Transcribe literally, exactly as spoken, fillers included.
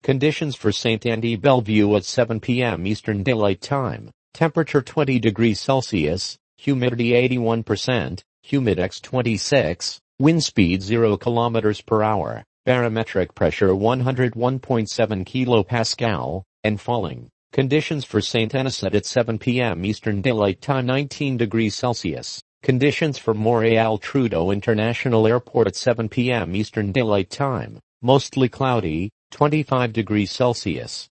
Conditions for Saint Andy Bellevue at seven p m Eastern Daylight Time. Temperature twenty degrees Celsius, humidity eighty-one percent, humidex twenty-six, wind speed zero kilometers per hour, barometric pressure one hundred one point seven kilopascal, and falling. Conditions for Saint Anisette at seven p m Eastern Daylight Time nineteen degrees Celsius. Conditions for Montreal Trudeau International Airport at seven p m Eastern Daylight Time. Mostly cloudy, twenty-five degrees Celsius.